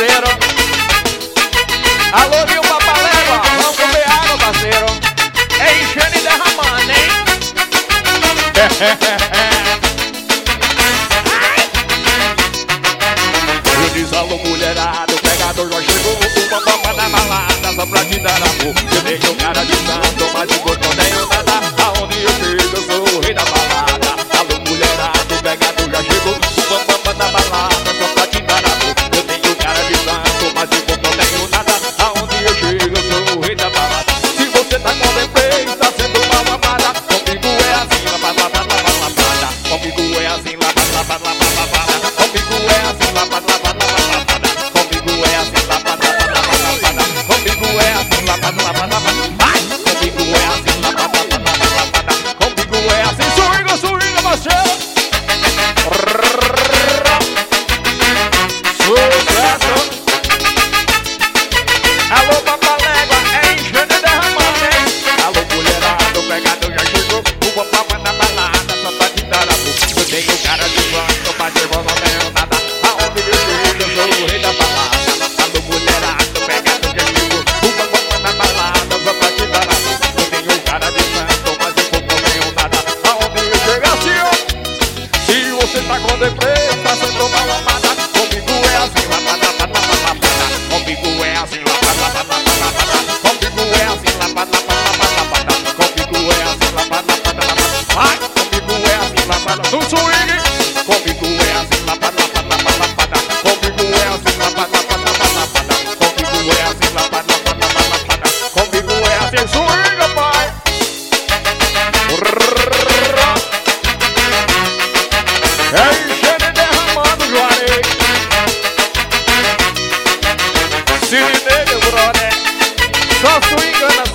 parceiro. Alô, viu, Papalégua? Vamos comer água, parceiro. É enchendo e derramando, hein? Eu disse, alô, mulherada, o pegador já chegou. Uma bomba na balada, só pra te dar amor. Eu deixo o cara de santo, mas de boca não tenho nada. Aonde eu chego, eu sou o rei da balada. Alô, mulherada, o pegador já chegou. Uma bomba na balada, só pra te dar amor. Eu tenho cara de santo, mas de boca não tenho nada. Aonde eu chego, eu sou o rei da balada. Se você tá com defeito, tá sendo mal amada. Comigo é assim, lá, lá, lá, lá, lá, lá, lá. Comigo é assim, lá, lá, lá, lá, lá, lá, lá. Comigo é assim, lá, lá, lá, lá, lá, lá, lá. Comigo é assim, lá, lá, lá, lá, lá, lá, lá. Comigo é assim, lá, lá, lá, lá, lá, lá. Vai! Comigo é assim, lá, lá, lá, lá, lá, lá, lá. Comigo é assim, swinga, swinga, parceiro. Sucesso! Alô, Papalégua, é enchendo e derramando, hein? Alô, mulherada, o pegador já chegou. Uma palma na balada, só pra te dar a boca. Eu tenho cara de banco, mas eu não tenho nada. Aonde eu chego, eu sou o rei da balada. Alô, mulherada, o pegador já chegou. Uma palma na balada, só pra te dar a boca. Eu tenho cara de banco, mas eu não tenho nada. Aonde eu chego assim, ó. Se você tá com deprê, tá sendo mal amada. Comigo é assim, lá, lá, lá, lá, lá, lá, lá. Comigo é assim, lá, lá, lá, lá, lá, lá, lá. Comigo é assim, lá, lá, lá, lá, lá, lá, lá. Comigo é assim, lá, lá, lá, lá, lá, lá. Vai! Comigo é assim, lá, lá, lá, no swing. Comigo é assim, lá, lá, lá, lá, lá, lá, lá. Comigo é assim, lá, lá, lá, lá, lá, lá, lá. Comigo é assim, lá, lá, lá, lá, lá, lá, lá. Comigo é assim, swing, pai! É enchendo e derramando, Juarez. Se liga, meu brother. Só swingando